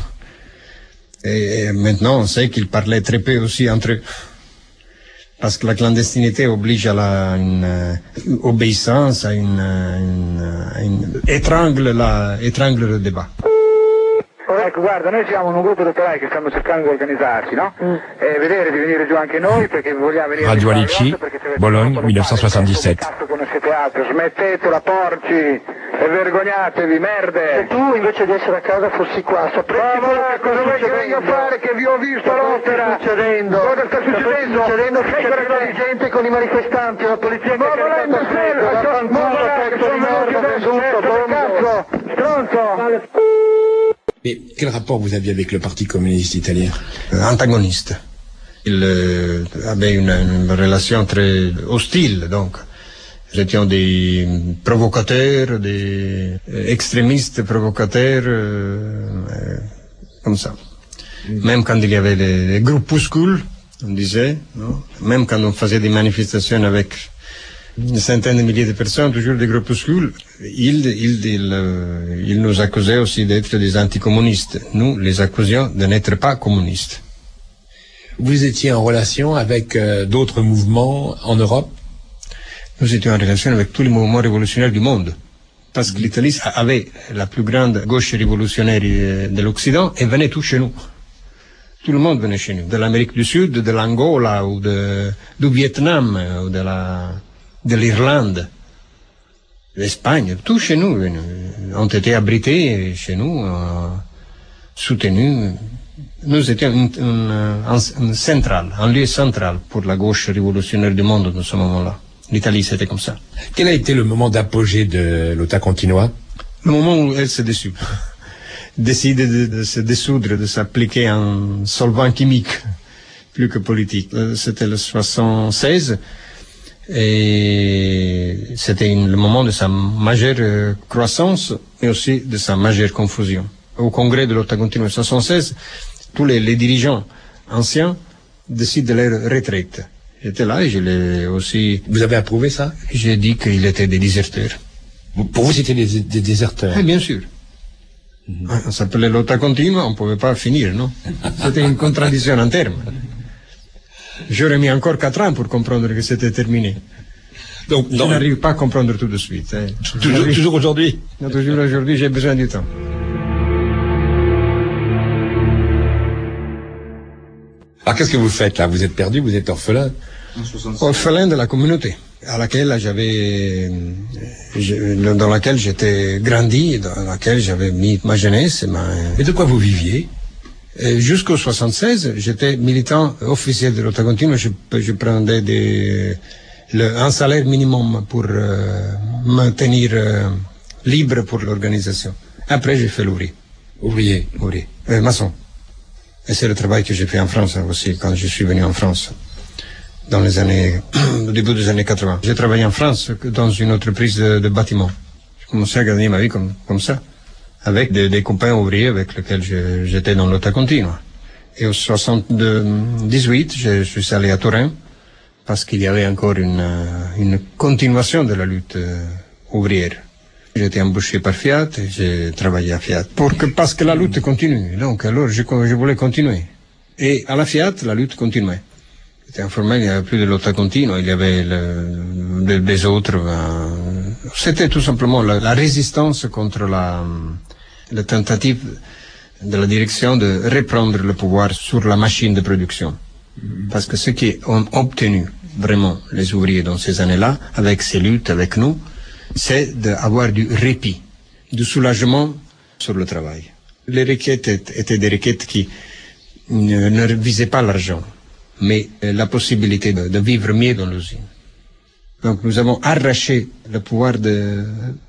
Et, et maintenant, on sait qu'ils parlaient très peu aussi entre eux. Parce que la clandestinité oblige à la, une, une obéissance, à une, une, une étrangle, la, étrangle le débat. Ecco, guarda, noi siamo un gruppo dottorale che stiamo cercando di organizzarsi, no? Mm. E vedere di venire giù anche noi perché vogliamo venire. Radio Alici, Bologne, milleneufcentsoixante-dix-sept. Cazzo conoscete altro, smettetela, porci, e vergognatevi, merde! Se tu invece di essere a casa fossi qua, sapresti ma va, cosa vuoi che venga a fare che vi ho visto all'opera? Cosa sta succedendo? Cosa sta succedendo? Sta succedendo che c'è pieno di gente con i manifestanti, la polizia che è arrivata a freddo, vaffanculo, pezzo di merda, venduto, bombo! Pronto? Mais quel rapport vous aviez avec le Parti communiste italien? Antagoniste. Il euh, avait une, une relation très hostile, donc. Nous étions des provocateurs, des extrémistes provocateurs, euh, euh, comme ça. Même quand il y avait des, des groupuscules, on disait, non? Même quand on faisait des manifestations avec une centaine de milliers de personnes, toujours des groupuscules, ils, ils, ils, euh, ils nous accusaient aussi d'être des anticommunistes. Nous les accusions de n'être pas communistes. Vous étiez en relation avec euh, d'autres mouvements en Europe? Nous étions en relation avec tous les mouvements révolutionnaires du monde. Parce que l'Italie avait la plus grande gauche révolutionnaire de l'Occident et venait tout chez nous. Tout le monde venait chez nous. De l'Amérique du Sud, de l'Angola, ou de, du Vietnam, ou de la, de l'Irlande, l'Espagne, tout chez nous. Ont été abrités chez nous, euh, soutenus. Nous étions une, une, une, une centrale, un lieu central pour la gauche révolutionnaire du monde dans ce moment-là. L'Italie, c'était comme ça. Quel a été le moment d'apogée de l'Ota Continua? Le moment où elle s'est déçue. Décide de, de se dissoudre, de s'appliquer un solvant chimique, plus que politique. C'était le soixante-seize, et c'était une, le moment de sa majeure euh, croissance, mais aussi de sa majeure confusion. Au congrès de l'Ota Continua soixante-seize, tous les, les dirigeants anciens décident de leur retraite. J'étais là et je l'ai aussi... Vous avez approuvé ça? J'ai dit qu'il était des déserteurs. Pour vous, c'était des, des déserteurs? Oui, bien sûr. Mm-hmm. On s'appelait l'Ota Continua, on ne pouvait pas finir, non? C'était une contradiction en termes. J'aurais mis encore quatre ans pour comprendre que c'était terminé. Donc, je n'arrive pas à comprendre tout de suite. Hein. Toujours, toujours aujourd'hui? Non, toujours aujourd'hui, j'ai besoin du temps. Alors, qu'est-ce que vous faites là? Vous êtes perdu, vous êtes orphelin? Orphelin de la communauté, à laquelle j'avais, je, dans laquelle j'étais grandi, dans laquelle j'avais mis ma jeunesse. Et, ma... et de quoi vous viviez? Jusqu'au soixante-seize, j'étais militant officiel de l'Ota Continua. Je, je prenais des, le, un salaire minimum pour euh, me tenir euh, libre pour l'organisation. Après, j'ai fait l'ouvrier. Ouvrier? Ouvrier. Euh, maçon. Et c'est le travail que j'ai fait en France aussi, quand je suis venu en France, dans les années, au début des années quatre-vingts. J'ai travaillé en France dans une entreprise de, de bâtiment. J'ai commencé à gagner ma vie comme, comme ça, avec des, des copains ouvriers avec lesquels je, j'étais dans l'Ota Continua. Et au soixante-dix-huit, je, je suis allé à Turin, parce qu'il y avait encore une, une continuation de la lutte euh, ouvrière. J'ai été embauché par Fiat et j'ai travaillé à Fiat. Pour que, parce que la lutte continue. Donc, alors, je, je voulais continuer. Et à la Fiat, la lutte continuait. J'étais informé, il n'y avait plus de l'Ota Continua, il y avait le, de, des autres. Euh, c'était tout simplement la, la résistance contre la, la tentative de la direction de reprendre le pouvoir sur la machine de production. Parce que ce qui ont obtenu vraiment les ouvriers dans ces années-là, avec ces luttes, avec nous, c'est d'avoir du répit, du soulagement sur le travail. Les requêtes étaient des requêtes qui ne, ne visaient pas l'argent, mais la possibilité de, de vivre mieux dans l'usine. Donc nous avons arraché le pouvoir de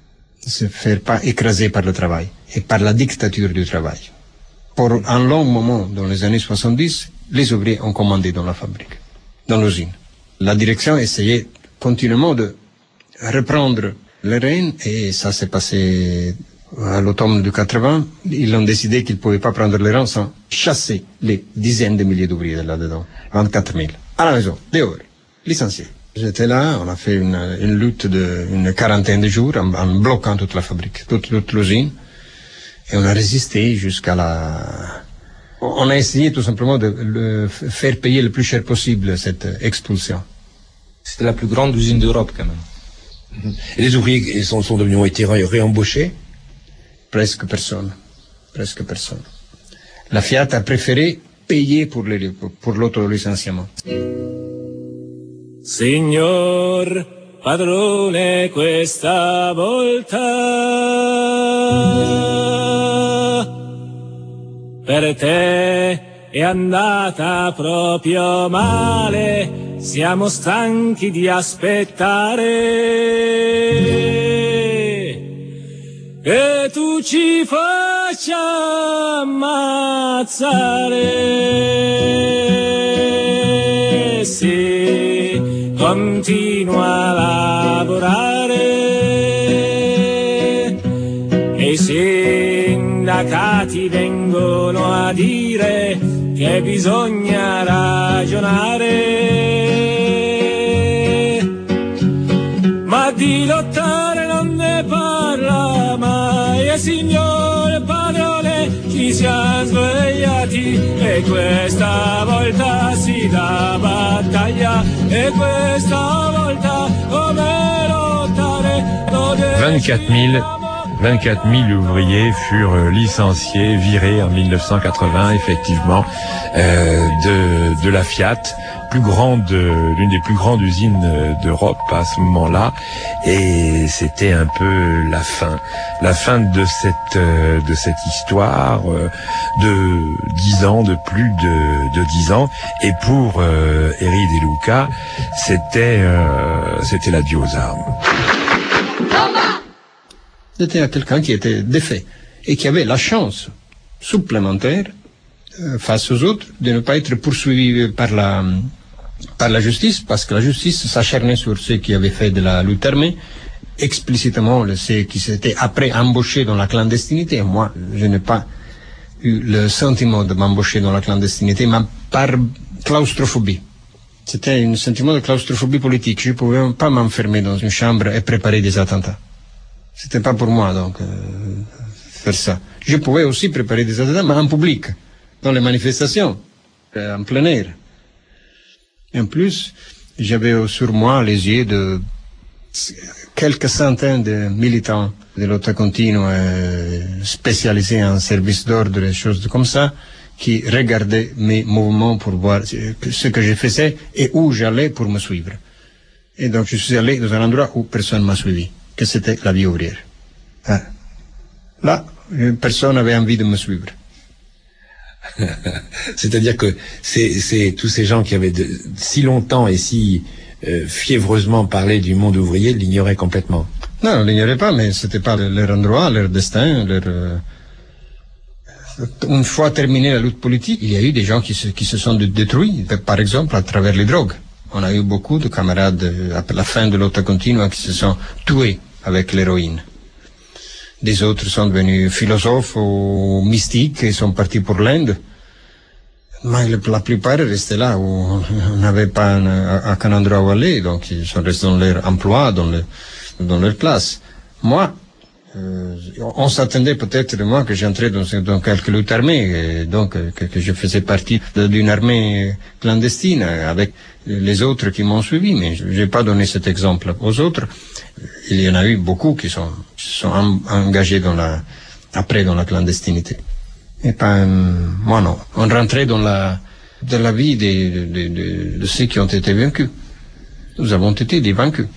se faire pas écraser par le travail et par la dictature du travail. Pour un long moment, dans les années soixante-dix, les ouvriers ont commandé dans la fabrique, dans l'usine. La direction essayait continuellement de reprendre les rênes, et ça s'est passé à l'automne du quatre-vingts. Ils ont décidé qu'ils ne pouvaient pas prendre les rênes sans chasser les dizaines de milliers d'ouvriers là-dedans. vingt-quatre mille. À la maison, dehors, licenciés. J'étais là, on a fait une, une lutte de une quarantaine de jours en, en bloquant toute la fabrique, toute, toute l'usine. Et on a résisté jusqu'à la... On a essayé tout simplement de le faire payer le plus cher possible cette expulsion. C'était la plus grande usine d'Europe quand même. Et les ouvriers sont, sont devenus, ont été ré- réembauchés? Presque personne. Presque personne. La Fiat a préféré payer pour, les, pour l'autolicenciement. Signor padrone, questa volta per te è andata proprio male. Siamo stanchi di aspettare e tu ci faccia ammazzare se continua a lavorare e i sindacati vengono a dire che bisogna ragionare, ma di lottare non ne parla mai, e signore padrone ci siamo svegliati e questa volta si dà battaglia, e questa volta come lottare lo deve... vingt-quatre mille vingt-quatre mille ouvriers furent licenciés, virés en mille neuf cent quatre-vingts, effectivement, euh, de, de la Fiat, plus grande, l'une des plus grandes usines d'Europe à ce moment-là, et c'était un peu la fin, la fin de cette, de cette histoire de dix ans, de plus de, de dix ans, et pour euh, Eri De Luca, c'était, euh, c'était l'adieu aux armes. C'était quelqu'un qui était défait et qui avait la chance supplémentaire euh, face aux autres de ne pas être poursuivi par la par la justice, parce que la justice s'acharnait sur ceux qui avaient fait de la lutte armée, explicitement ceux qui s'étaient après embauchés dans la clandestinité. Moi, je n'ai pas eu le sentiment de m'embaucher dans la clandestinité, mais par claustrophobie. C'était un sentiment de claustrophobie politique. Je ne pouvais même pas m'enfermer dans une chambre et préparer des attentats. C'était pas pour moi, donc, euh, faire ça. Je pouvais aussi préparer des attentats, mais en public, dans les manifestations, en plein air. Et en plus, j'avais sur moi les yeux de quelques centaines de militants de lotta continua euh, spécialisés en service d'ordre et choses comme ça, qui regardaient mes mouvements pour voir ce que je faisais et où j'allais pour me suivre. Et donc, je suis allé dans un endroit où personne m'a suivi, que c'était la vie ouvrière. Hein. Là, personne n'avait envie de me suivre. C'est-à-dire que c'est, c'est tous ces gens qui avaient de, si longtemps et si euh, fiévreusement parlé du monde ouvrier l'ignoraient complètement. Non, ils l'ignoraient pas, mais c'était pas leur endroit, leur destin, leur... Euh... Une fois terminée la lutte politique, il y a eu des gens qui se, qui se sont détruits, par exemple à travers les drogues. On a eu beaucoup de camarades euh, à la fin de lotta continua qui se sont tués avec l'héroïne. Des autres sont devenus philosophes ou mystiques et sont partis pour l'Inde. Mais la plupart restaient là où on n'avait pas aucun endroit où aller, donc ils sont restés dans leur emploi, dans, le, dans leur place. Moi, euh, on s'attendait peut-être de moi que j'entrais dans, dans quelques luttes armées, et donc que, que je faisais partie d'une armée clandestine avec les autres qui m'ont suivi, mais je n'ai pas donné cet exemple aux autres. Il y en a eu beaucoup qui sont, sont en, engagés dans la, après dans la clandestinité. Et pas, euh, moi non. On rentrait dans la, dans la vie des, de, de, de, de ceux qui ont été vaincus. Nous avons été des vaincus.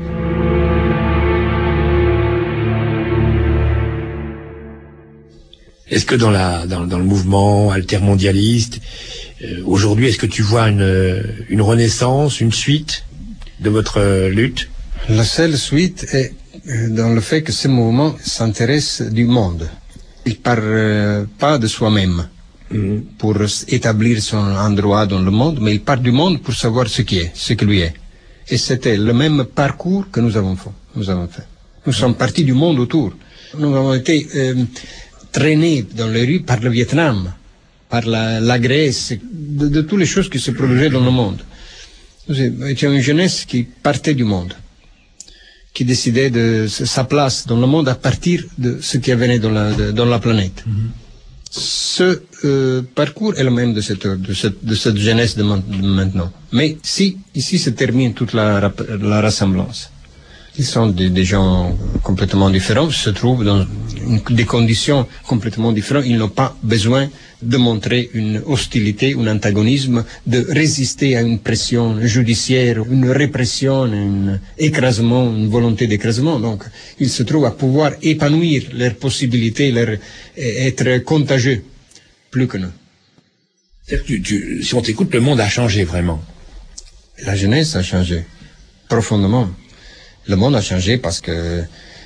Est-ce que dans la, dans, dans le mouvement altermondialiste, euh, aujourd'hui, est-ce que tu vois une, une renaissance, une suite de votre euh, lutte? La seule suite est dans le fait que ce mouvement s'intéresse du monde. Il ne parle euh, pas de soi-même mmh. pour établir son endroit dans le monde, mais il parle du monde pour savoir ce qui est, ce que lui est. Et c'était le même parcours que nous avons fait. Nous, avons fait. Nous sommes partis du monde autour. Nous avons été euh, traînés dans les rues par le Vietnam, par la, la Grèce, de, de toutes les choses qui se produisaient dans le monde. Nous étions une jeunesse qui partait du monde, qui décidait de sa place dans le monde à partir de ce qui venait dans la, de, dans la planète. Mm-hmm. Ce euh, parcours est le même de cette, de cette, de cette jeunesse de, de maintenant. Mais si, ici se termine toute la, la ressemblance. Ils sont des, des gens complètement différents, se trouvent dans une, des conditions complètement différentes. Ils n'ont pas besoin de montrer une hostilité, un antagonisme, de résister à une pression judiciaire, une répression, un écrasement, une volonté d'écrasement. Donc, ils se trouvent à pouvoir épanouir leurs possibilités, leur, être contagieux, plus que nous. C'est-à-dire que tu, tu, si on t'écoute, le monde a changé vraiment. La jeunesse a changé, profondément. Le monde a changé parce que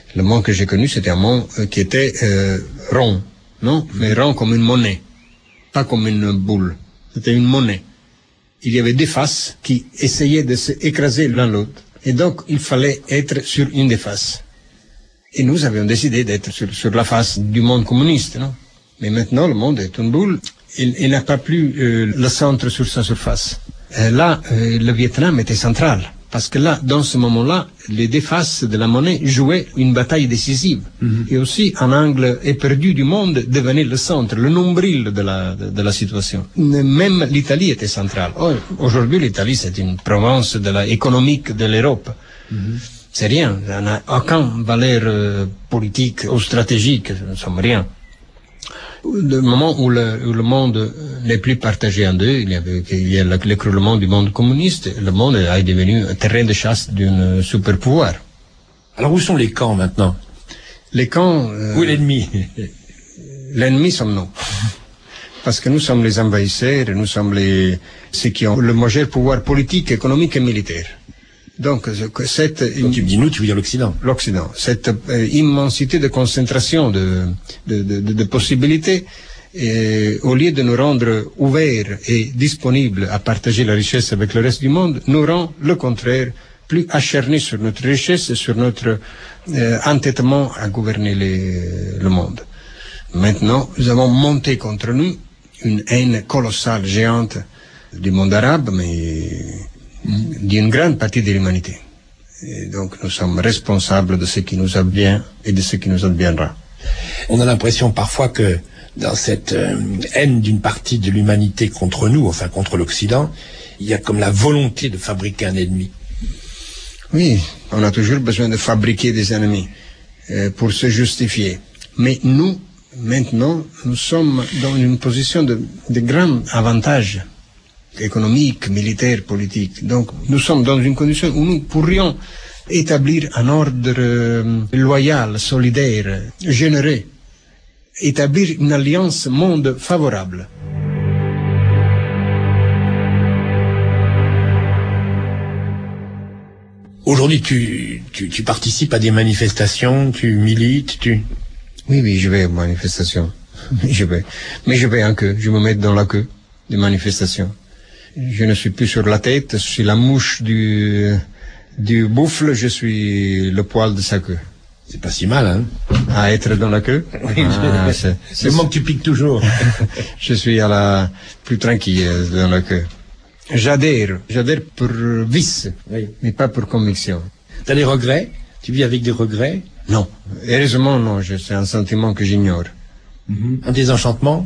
Le monde que j'ai connu, c'était un monde euh, qui était euh, rond, non, mais rond comme une monnaie, pas comme une boule. C'était une monnaie. Il y avait des faces qui essayaient de s'écraser l'un l'autre. Et donc, il fallait être sur une des faces. Et nous avions décidé d'être sur, sur la face du monde communiste, non? Mais maintenant, le monde est une boule. Il, il n'a pas plus euh, le centre sur sa surface. Euh, là, euh, le Vietnam était central. Parce que là, dans ce moment-là, les deux faces de la monnaie jouaient une bataille décisive. Mm-hmm. Et aussi, un angle éperdu du monde devenait le centre, le nombril de la, de, de la situation. Même l'Italie était centrale. Oh, aujourd'hui, l'Italie, c'est une province de la, économique de l'Europe. Mm-hmm. C'est rien. Ça n'a aucune valeur euh, politique ou stratégique. Nous sommes rien. Le moment où le, où le monde n'est plus partagé en deux, il y avait, il y a l'écroulement du monde communiste, le monde est devenu un terrain de chasse d'un super pouvoir. Alors où sont les camps maintenant? Les camps... Euh, où est l'ennemi? L'ennemi sommes nous. Parce que nous sommes les envahisseurs, nous sommes les, ceux qui ont le majeur pouvoir politique, économique et militaire. Donc, cette... Quand tu me dis nous, tu veux dire l'Occident. L'Occident. Cette euh, immensité de concentration de, de, de, de, de possibilités, et, au lieu de nous rendre ouverts et disponibles à partager la richesse avec le reste du monde, nous rend, le contraire, plus acharnés sur notre richesse, sur notre euh, entêtement à gouverner les, le monde. Maintenant, nous avons monté contre nous une haine colossale, géante, du monde arabe, mais... d'une grande partie de l'humanité. Et donc nous sommes responsables de ce qui nous advient et de ce qui nous adviendra. On a l'impression parfois que dans cette euh, haine d'une partie de l'humanité contre nous, enfin contre l'Occident, il y a comme la volonté de fabriquer un ennemi. Oui, on a toujours besoin de fabriquer des ennemis euh, pour se justifier. Mais nous, maintenant, nous sommes dans une position de, de grand avantage économique, militaire, politique. Donc, nous sommes dans une condition où nous pourrions établir un ordre euh, loyal, solidaire, généreux, établir une alliance monde favorable. Aujourd'hui, tu, tu, tu participes à des manifestations, tu milites, tu... Oui, oui, je vais aux manifestations. je vais. Mais je vais en queue, je me mets dans la queue des manifestations. Je ne suis plus sur la tête, je suis la mouche du, du bouffle, je suis le poil de sa queue. C'est pas si mal, hein? À être dans la queue? Oui, ah, c'est, c'est le moment que tu piques toujours. Je suis à la plus tranquille dans la queue. J'adhère, j'adhère pour vice, oui. Mais pas pour conviction. T'as des regrets? Tu vis avec des regrets? Non. Heureusement, non, c'est un sentiment que j'ignore. Mm-hmm. Un désenchantement?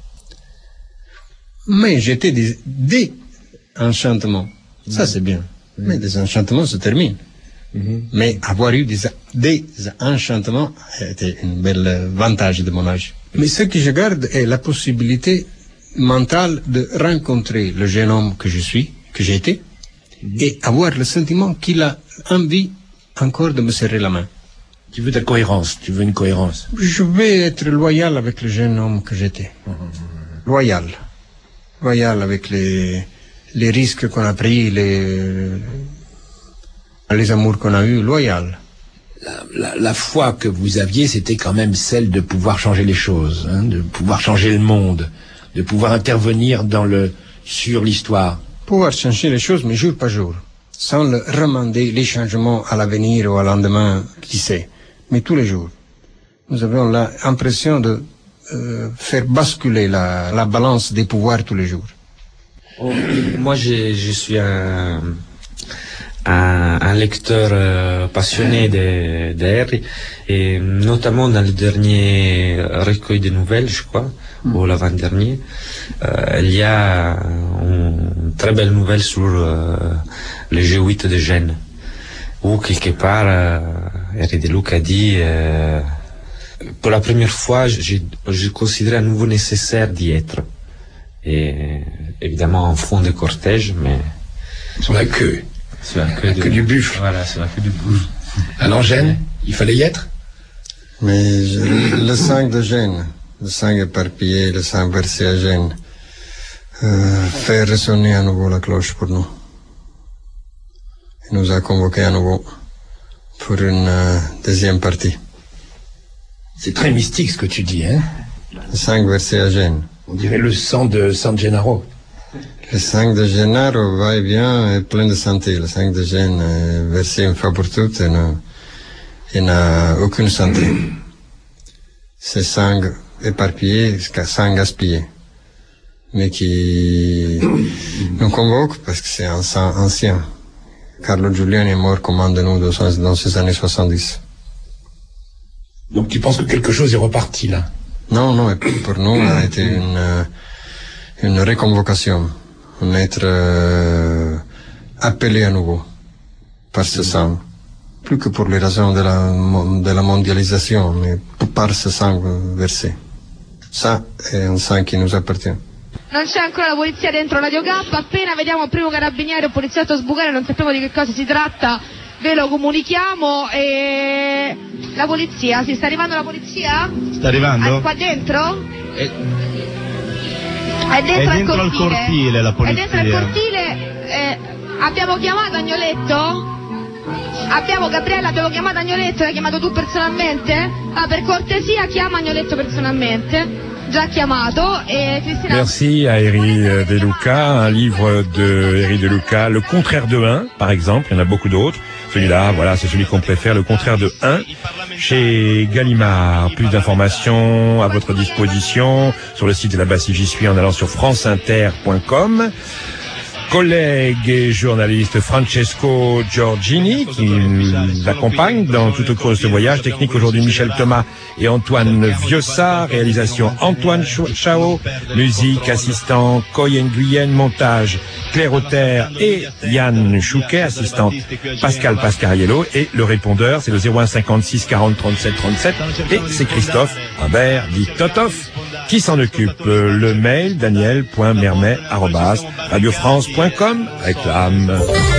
Mais j'étais des, des enchantements. Ça, mmh. c'est bien. Mmh. Mais des enchantements se terminent. Mmh. Mais avoir eu des, des enchantements était un bel avantage de mon âge. Mais ce que je garde est la possibilité mentale de rencontrer le jeune homme que je suis, que j'ai été, mmh. et avoir le sentiment qu'il a envie encore de me serrer la main. Tu veux ta cohérence, tu veux une cohérence. Je vais être loyal avec le jeune homme que j'étais. Mmh. Loyal. Loyal avec les, les risques qu'on a pris, les, les amours qu'on a eus, loyal. La, la, la foi que vous aviez, c'était quand même celle de pouvoir changer les choses, hein, de pouvoir changer le monde, de pouvoir intervenir dans le, sur l'histoire. Pouvoir changer les choses, mais jour par jour, sans le remander les changements à l'avenir ou à lendemain, qui sait, mais tous les jours. Nous avons l'impression de Euh, faire basculer la, la balance des pouvoirs tous les jours. Oh, moi, je, je suis un, un, un lecteur euh, passionné de, de Harry, et notamment dans le dernier recueil de nouvelles, je crois, mm. ou l'avant-dernier, euh, il y a une très belle nouvelle sur euh, le jésuite de Gênes, où quelque part, euh, Harry de Luc a dit... Euh, pour la première fois, je, je considère à nouveau nécessaire d'y être. Et évidemment en fond de cortège, mais... Sur la queue. Sur la queue, la de... queue du buffle. Voilà, sur la queue du buffle. Alors Gênes, il fallait y être? Mais je, le sang de Gênes, le sang éparpillé, le sang versé à Gênes, euh, fait résonner à nouveau la cloche pour nous. Il nous a convoqués à nouveau pour une euh, deuxième partie. C'est très mystique ce que tu dis, hein? Cinq versets à Gênes. On dirait le sang de San Gennaro. Le sang de Gennaro va et vient est plein de santé. Le sang de Gênes est versé une fois pour toutes et n'a, et n'a aucune santé. C'est sang éparpillé, sang gaspillé. Mais qui nous convoque parce que c'est un sang ancien. Carlo Giuliani est mort comme un de nous dans ces années soixante-dix. Donc tu penses que quelque chose est reparti là? Non, non, pour nous, ça a été une, une réconvocation. Un être euh, appelé à nouveau par ce sang. Plus que pour les raisons de la, de la mondialisation, mais par ce sang versé. Ça è un sang che nous appartient. Non c'è ancora la polizia dentro Radio K, appena vediamo il primo carabiniere o poliziotto sbucare, non sappiamo di che cosa si tratta, ve lo comunichiamo. E la polizia, si sta arrivando la polizia? Sta arrivando? È qua dentro? È, è dentro, è dentro al, al cortile. cortile la polizia. È dentro al cortile, eh, abbiamo chiamato Agnoletto? Abbiamo Gabriella, abbiamo chiamato Agnoletto, l'hai chiamato tu personalmente? Ah, per cortesia chiama Agnoletto personalmente. Déjà chiamato et Christina... Merci à Eri De Luca, un livre de Eri De Luca, Le contraire de un, par exemple, il y en a beaucoup d'autres. Celui-là, voilà, c'est celui qu'on préfère, Le contraire de un, chez Gallimard. Plus d'informations à votre disposition sur le site de la Bastille J'y suis en allant sur franceinter point com. Collègue et journaliste Francesco Giorgini qui l'accompagne dans tout au cours de ce voyage. Technique aujourd'hui Michel Thomas et Antoine Viossa. Réalisation Antoine Chao. Musique assistant Coyen Guyenne. Montage Claire Auter et Yann Chouquet. Assistante Pascal Pascariello. Et le répondeur c'est le zéro un cinquante-six quarante trente-sept trente-sept. Et c'est Christophe Imbert dit Totof qui s'en occupe. Le mail daniel point mermet arobase radio france point com. Réclame.